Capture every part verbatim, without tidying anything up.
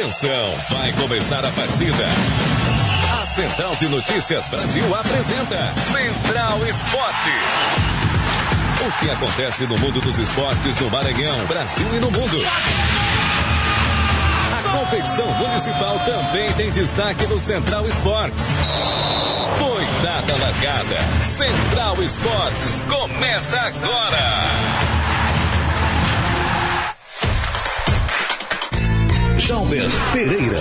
Atenção, vai começar a partida. A Central de Notícias Brasil apresenta Central Esportes. O que acontece no mundo dos esportes no Maranhão, Brasil e no mundo. A competição municipal também tem destaque no Central Esportes. Foi dada a largada. Central Esportes começa agora. Jalber Pereira.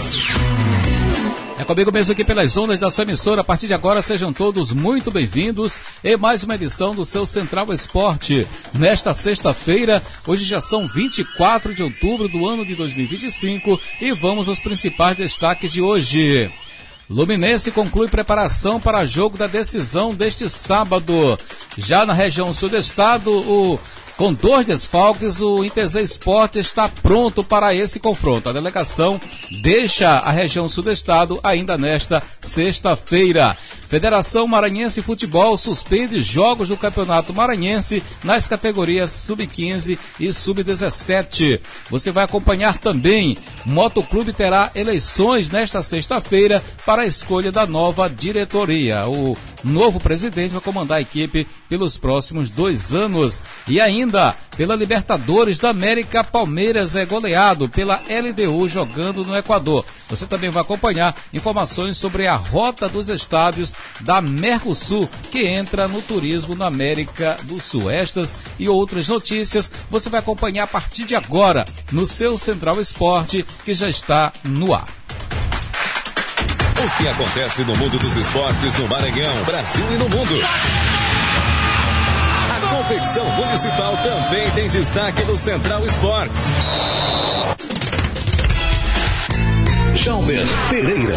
É comigo mesmo aqui pelas ondas da sua emissora. A partir de agora, sejam todos muito bem-vindos em mais uma edição do seu Central Esporte. Nesta sexta-feira, hoje já são vinte e quatro de outubro do ano de dois mil e vinte e cinco e vamos aos principais destaques de hoje. Luminense conclui preparação para jogo da decisão deste sábado. Já na região sul do estado, o... com dois desfalques, o Interzé Esporte está pronto para esse confronto. A delegação deixa a região sul do estado ainda nesta sexta-feira. Federação Maranhense de Futebol suspende jogos do Campeonato Maranhense nas categorias sub quinze e sub dezessete. Você vai acompanhar também. Motoclube terá eleições nesta sexta-feira para a escolha da nova diretoria. O novo presidente vai comandar a equipe pelos próximos dois anos. E ainda, pela Libertadores da América, Palmeiras é goleado pela L D U jogando no Equador. Você também vai acompanhar informações sobre a rota dos estádios da Mercosul, que entra no turismo na América do Sul. Estas e outras notícias você vai acompanhar a partir de agora no seu Central Esporte, que já está no ar. O que acontece no mundo dos esportes no Maranhão, Brasil e no mundo. A competição municipal também tem destaque no Central Esportes. Jalber Pereira.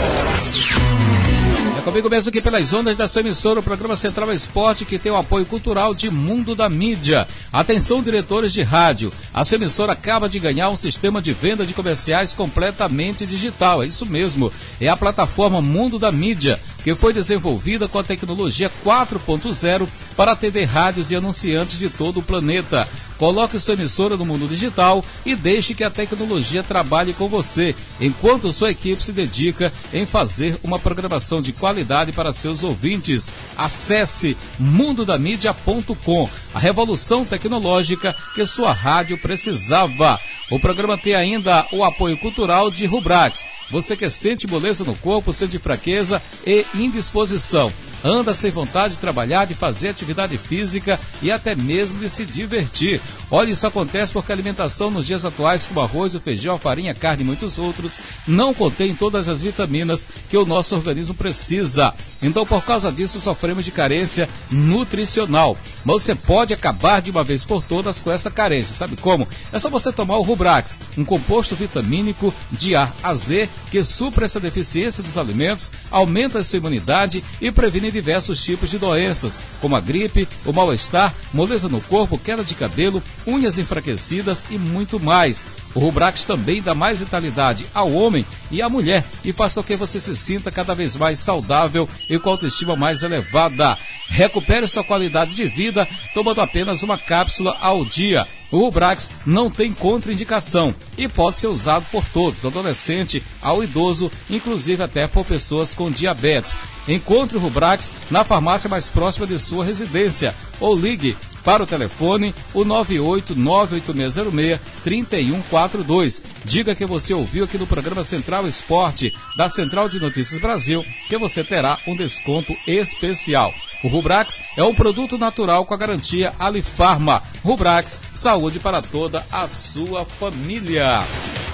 É comigo mesmo aqui pelas ondas da sua emissora, o programa Central Esporte, que tem o apoio cultural de Mundo da Mídia. Atenção, diretores de rádio, a sua emissora acaba de ganhar um sistema de venda de comerciais completamente digital. É isso mesmo, é a plataforma Mundo da Mídia, que foi desenvolvida com a tecnologia quatro ponto zero para atender rádios e anunciantes de todo o planeta. Coloque sua emissora no mundo digital e deixe que a tecnologia trabalhe com você, enquanto sua equipe se dedica em fazer uma programação de qualidade para seus ouvintes. Acesse mundo da mídia ponto com, a revolução tecnológica que sua rádio precisava. O programa tem ainda o apoio cultural de Rubrax. Você que sente moleza no corpo, sente fraqueza e indisposição, anda sem vontade de trabalhar, de fazer atividade física e até mesmo de se divertir. Olha, isso acontece porque a alimentação nos dias atuais, como arroz, o feijão, a farinha, carne e muitos outros, não contém todas as vitaminas que o nosso organismo precisa. Então, por causa disso, sofremos de carência nutricional. Mas você pode acabar de uma vez por todas com essa carência. Sabe como? É só você tomar o Rubrax, um composto vitamínico de A a Z que supra essa deficiência dos alimentos, aumenta a sua imunidade e previne diversos tipos de doenças, como a gripe, o mal-estar, moleza no corpo, queda de cabelo, unhas enfraquecidas e muito mais. O Rubrax também dá mais vitalidade ao homem e à mulher e faz com que você se sinta cada vez mais saudável e com autoestima mais elevada. Recupere sua qualidade de vida tomando apenas uma cápsula ao dia. O Rubrax não tem contraindicação e pode ser usado por todos, do adolescente ao idoso, inclusive até por pessoas com diabetes. Encontre o Rubrax na farmácia mais próxima de sua residência ou ligue para o telefone o nove oito nove oito seis zero seis três um quatro dois. Diga que você ouviu aqui no programa Central Esporte da Central de Notícias Brasil, que você terá um desconto especial. O Rubrax é um produto natural com a garantia Alifarma. Rubrax, saúde para toda a sua família.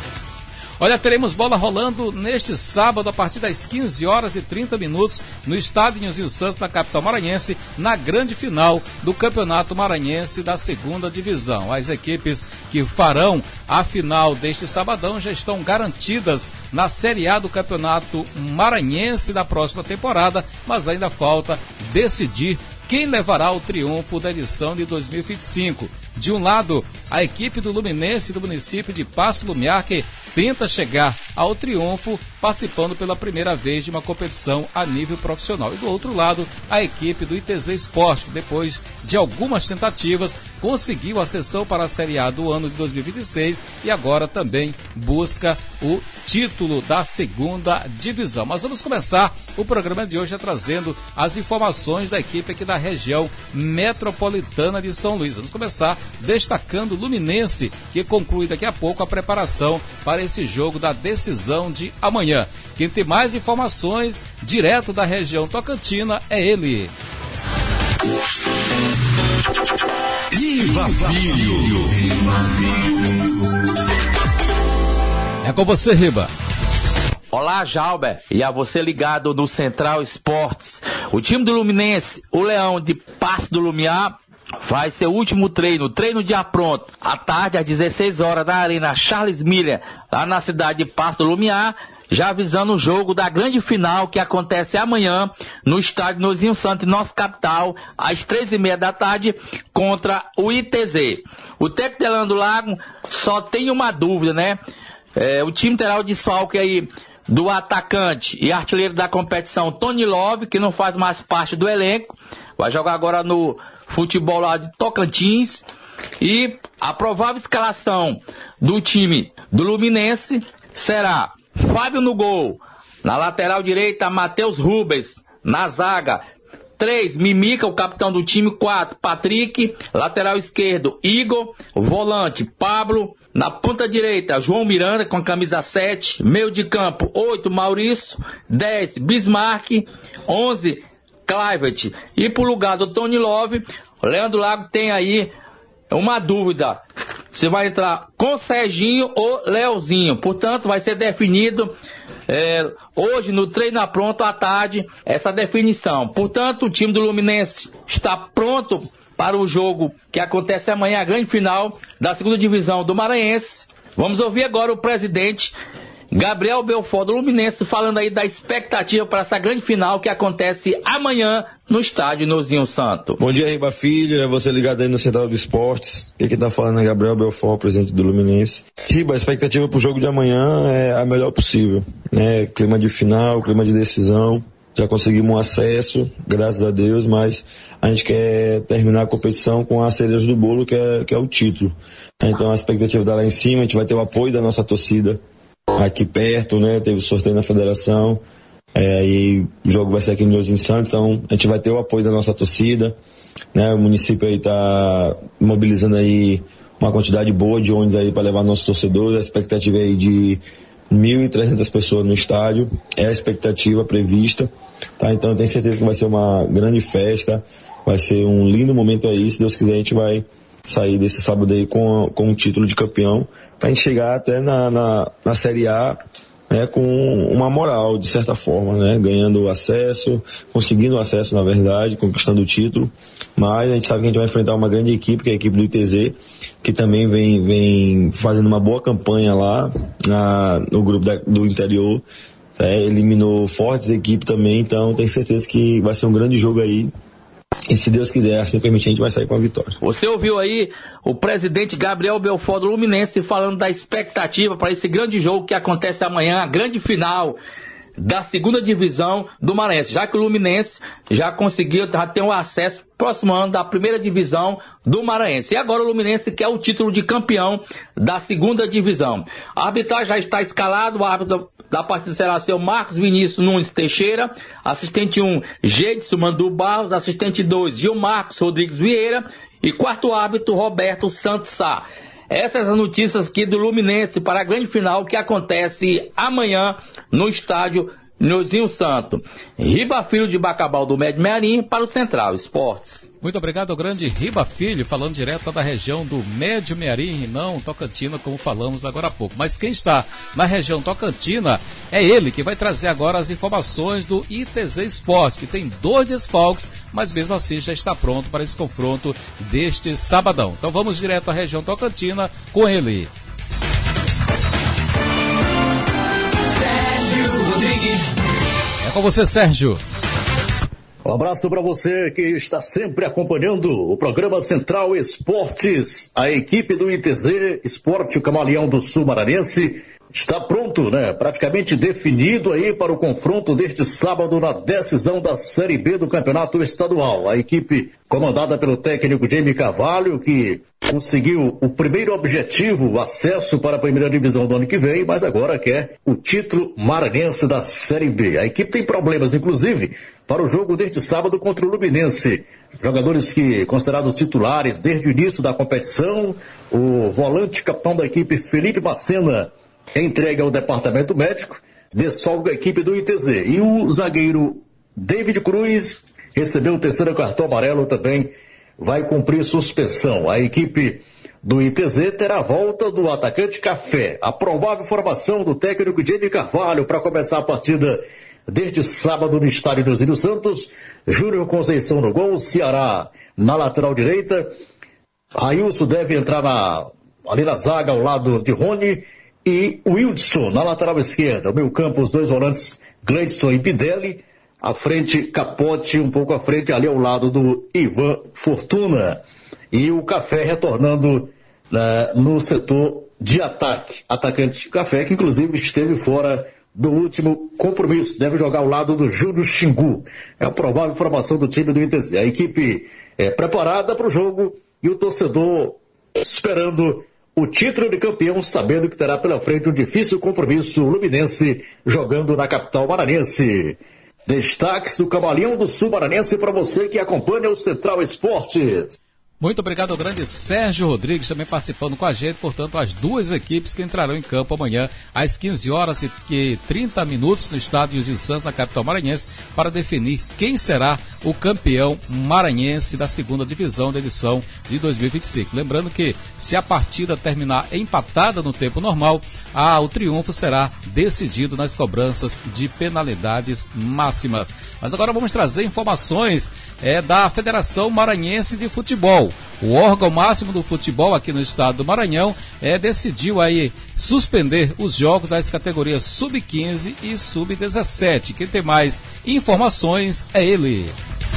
Olha, teremos bola rolando neste sábado a partir das quinze horas e trinta minutos no estádio Nilzinho Santos, na capital maranhense, na grande final do Campeonato Maranhense da segunda divisão. As equipes que farão a final deste sabadão já estão garantidas na Série A do Campeonato Maranhense da próxima temporada, mas ainda falta decidir quem levará o triunfo da edição de dois mil e vinte e cinco. De um lado, a equipe do Luminense do município de Passo Lumiar, que tenta chegar ao triunfo, participando pela primeira vez de uma competição a nível profissional. E do outro lado, a equipe do I T Z Esporte, que depois de algumas tentativas, conseguiu a ascensão para a Série A do ano de dois mil e vinte e seis e agora também busca o título da segunda divisão. Mas vamos começar o programa de hoje trazendo as informações da equipe aqui da região metropolitana de São Luís. Vamos começar destacando o Luminense, que conclui daqui a pouco a preparação para esse jogo da decisão de amanhã. Quem tem mais informações direto da região tocantina é ele. Riba Filho. É com você, Riba. Olá, Jalber, e a você ligado no Central Esportes. O time do Luminense, o Leão de Passo do Lumiar, vai ser o último treino, treino de apronto, à tarde às dezesseis horas na Arena Charles Miller, lá na cidade de Passo do Lumiar, já avisando o jogo da grande final que acontece amanhã no estádio Nozinho Santo, em nossa capital, às três e meia da tarde, contra o I T Z. O técnico de Leandro Lago só tem uma dúvida, né? É, o time terá o desfalque aí do atacante e artilheiro da competição, Tony Love, que não faz mais parte do elenco, vai jogar agora no futebol lá de Tocantins. E a provável escalação do time do Luminense será Fábio no gol, na lateral direita Matheus Rubens, na zaga três, Mimica, o capitão do time, quatro, Patrick, lateral esquerdo Igor, volante Pablo, na ponta direita João Miranda com a camisa sete, meio de campo oito, Maurício, dez, Bismarck, onze, Clivet. E pro lugar do Tony Love, Leandro Lago tem aí uma dúvida, se vai entrar com Serginho ou Leozinho. Portanto, vai ser definido é, hoje no treino pronto à tarde essa definição. Portanto, o time do Luminense está pronto para o jogo que acontece amanhã, a grande final da segunda divisão do Maranhense. Vamos ouvir agora o presidente Gabriel Belfort do Luminense falando aí da expectativa para essa grande final que acontece amanhã no estádio Nozinho Santo. Bom dia, Riba Filho, é você ligado aí no Central do Esportes. Quem tá falando é Gabriel Belfort, presidente do Luminense. Riba, a expectativa pro jogo de amanhã é a melhor possível, né? Clima de final, clima de decisão. Já conseguimos um acesso, graças a Deus, mas a gente quer terminar a competição com a cereja do bolo, que é, que é o título. Então a expectativa tá lá em cima, a gente vai ter o apoio da nossa torcida aqui perto, né? Teve o sorteio na federação, é, e o jogo vai ser aqui no Nozinho Santo, então a gente vai ter o apoio da nossa torcida, né? O município aí tá mobilizando aí uma quantidade boa de ônibus aí para levar nossos torcedores, a expectativa aí de mil e trezentas pessoas no estádio, é a expectativa prevista, tá? Então eu tenho certeza que vai ser uma grande festa, vai ser um lindo momento aí, se Deus quiser a gente vai sair desse sábado aí com, com um título de campeão, pra gente chegar até na, na, na Série A, né, com uma moral, de certa forma, né, ganhando acesso, conseguindo acesso, na verdade, conquistando o título, mas a gente sabe que a gente vai enfrentar uma grande equipe, que é a equipe do I T Z, que também vem, vem fazendo uma boa campanha lá, na, no grupo da, do interior, é, eliminou fortes equipes também, então tenho certeza que vai ser um grande jogo aí. E se Deus quiser, assim permitir, a gente vai sair com a vitória. Você ouviu aí o presidente Gabriel Belfort do Luminense falando da expectativa para esse grande jogo que acontece amanhã, a grande final da segunda divisão do Maranhense, já que o Luminense já conseguiu, já tem o acesso próximo ano da primeira divisão do Maranhense. E agora o Luminense quer o título de campeão da segunda divisão. A arbitragem já está escalado, o árbitro da partida será seu Marcos Vinícius Nunes Teixeira, assistente um, Gedson Mandu Barros, assistente dois, Gil Marcos Rodrigues Vieira e quarto árbitro, Roberto Santos Sá. Essas as notícias aqui do Luminense para a grande final que acontece amanhã no estádio Nozinho Santo. Riba Filho de Bacabal do Médio Mearim para o Central Esportes. Muito obrigado ao grande Riba Filho, falando direto da região do Médio Mearim, e não Tocantina, como falamos agora há pouco. Mas quem está na região Tocantina é ele que vai trazer agora as informações do I T Z Esporte, que tem dois desfalques, mas mesmo assim já está pronto para esse confronto deste sabadão. Então vamos direto à região Tocantina com ele. É com você, Sérgio. Um abraço para você que está sempre acompanhando o programa Central Esportes. A equipe do I T Z Esporte, o Camaleão do Sul Maranhense, está pronto, né? Praticamente definido aí para o confronto deste sábado na decisão da Série B do Campeonato Estadual. A equipe comandada pelo técnico Jamie Carvalho, que conseguiu o primeiro objetivo, o acesso para a primeira divisão do ano que vem, mas agora quer o título maranhense da Série B. A equipe tem problemas, inclusive, para o jogo deste sábado contra o Luminense. Jogadores que considerados titulares desde o início da competição, o volante capitão da equipe Felipe Macena entrega ao departamento médico, desfolga a equipe do I T Z. E o zagueiro David Cruz recebeu o terceiro cartão amarelo, também vai cumprir suspensão. A equipe do I T Z terá a volta do atacante Café. A provável formação do técnico Jamie Carvalho para começar a partida deste sábado no estádio Nilzinho Santos: Júnior Conceição no gol, Ceará na lateral direita, Railson deve entrar na, ali na zaga ao lado de Rony, e Wilson na lateral esquerda. O meio campo, os dois volantes Gleidson e Pidelli, à frente Capote, um pouco à frente ali ao lado do Ivan Fortuna, e o Café retornando né, no setor de ataque. Atacante Café, que inclusive esteve fora do último compromisso, deve jogar ao lado do Júlio Xingu. É a provável formação do time do I T Z. A equipe é preparada para o jogo e o torcedor esperando o título de campeão, sabendo que terá pela frente um difícil compromisso luminense jogando na capital maranhense. Destaques do Camaleão do Sul Maranhense para você que acompanha o Central Esportes. Muito obrigado ao grande Sérgio Rodrigues, também participando com a gente, portanto, as duas equipes que entrarão em campo amanhã às quinze horas e trinta minutos no estádio Nilzinho Santos, na capital maranhense, para definir quem será o campeão maranhense da segunda divisão da edição de dois mil e vinte e cinco. Lembrando que se a partida terminar empatada no tempo normal, ah, o triunfo será decidido nas cobranças de penalidades máximas. Mas agora vamos trazer informações é, da Federação Maranhense de Futebol. O órgão máximo do futebol aqui no estado do Maranhão é, decidiu aí suspender os jogos das categorias sub quinze e sub dezessete. Quem tem mais informações é ele.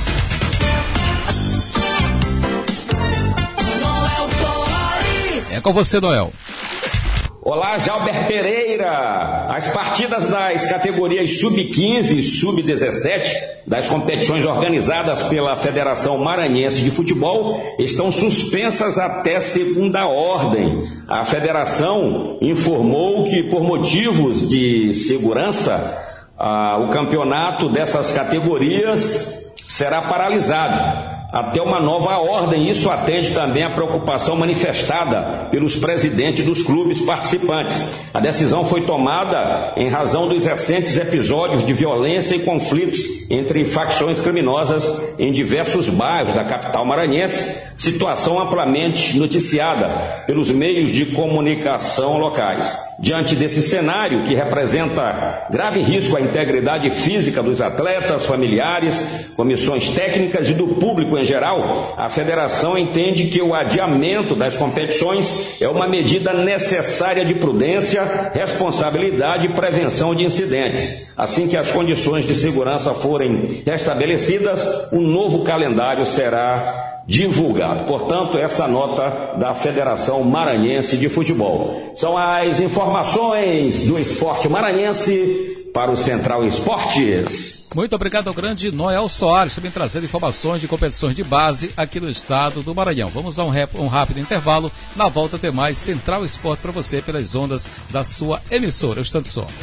É com você, Noel. Olá, Jalber Pereira. As partidas das categorias sub quinze e sub dezessete das competições organizadas pela Federação Maranhense de Futebol estão suspensas até segunda ordem. A federação informou que, por motivos de segurança, ah, o campeonato dessas categorias será paralisado até uma nova ordem. Isso atende também à preocupação manifestada pelos presidentes dos clubes participantes. A decisão foi tomada em razão dos recentes episódios de violência e conflitos entre facções criminosas em diversos bairros da capital maranhense, situação amplamente noticiada pelos meios de comunicação locais. Diante desse cenário, que representa grave risco à integridade física dos atletas, familiares, comissões técnicas e do público em geral, a federação entende que o adiamento das competições é uma medida necessária de prudência, responsabilidade e prevenção de incidentes. Assim que as condições de segurança forem restabelecidas, um novo calendário será divulgado. Portanto, essa nota da Federação Maranhense de Futebol. São as informações do esporte maranhense para o Central Esportes. Muito obrigado ao grande Noel Soares, também trazendo informações de competições de base aqui no estado do Maranhão. Vamos a um, rap, um rápido intervalo. Na volta tem mais Central Esporte para você pelas ondas da sua emissora. Eu estou de som.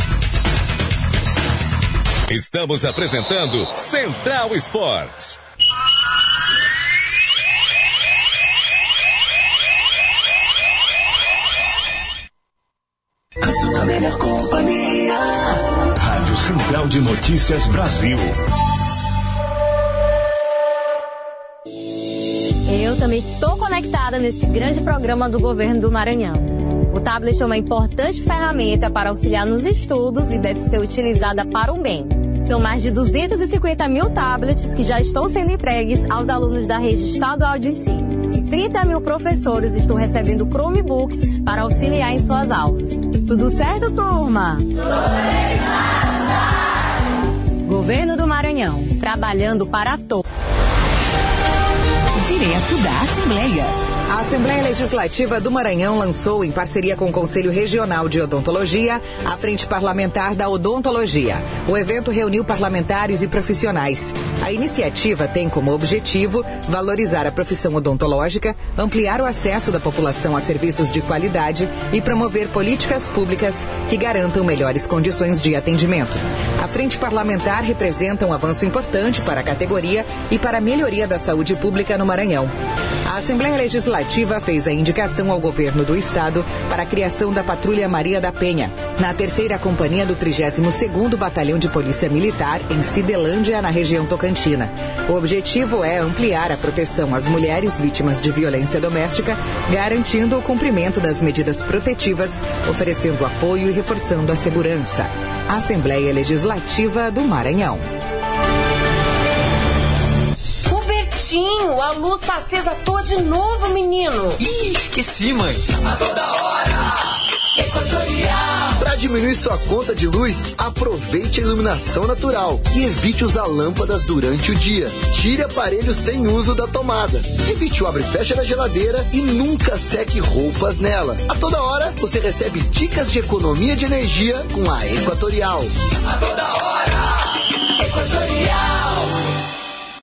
Estamos apresentando Central Esportes. A sua melhor companhia. Rádio Central de Notícias Brasil. Eu também estou conectada nesse grande programa do governo do Maranhão. O tablet é uma importante ferramenta para auxiliar nos estudos e deve ser utilizada para o bem. São mais de duzentos e cinquenta mil tablets que já estão sendo entregues aos alunos da rede estadual de ensino. E trinta mil professores estão recebendo Chromebooks para auxiliar em suas aulas. Tudo certo, turma? Tudo certo! Governo do Maranhão, trabalhando para todos. Direto da Assembleia. A Assembleia Legislativa do Maranhão lançou, em parceria com o Conselho Regional de Odontologia, a Frente Parlamentar da Odontologia. O evento reuniu parlamentares e profissionais. A iniciativa tem como objetivo valorizar a profissão odontológica, ampliar o acesso da população a serviços de qualidade e promover políticas públicas que garantam melhores condições de atendimento. A Frente Parlamentar representa um avanço importante para a categoria e para a melhoria da saúde pública no Maranhão. A Assembleia Legislativa fez a indicação ao governo do estado para a criação da Patrulha Maria da Penha, na terceira companhia do trigésimo segundo Batalhão de Polícia Militar, em Cidelândia, na região tocantina. O objetivo é ampliar a proteção às mulheres vítimas de violência doméstica, garantindo o cumprimento das medidas protetivas, oferecendo apoio e reforçando a segurança. Assembleia Legislativa do Maranhão. A luz tá acesa à toa de novo, menino. Ih, esqueci, mãe. A toda hora. Equatorial. Para diminuir sua conta de luz, aproveite a iluminação natural e evite usar lâmpadas durante o dia. Tire aparelhos sem uso da tomada. Evite o abre e fecha da geladeira e nunca seque roupas nela. A toda hora, você recebe dicas de economia de energia com a Equatorial. A toda hora.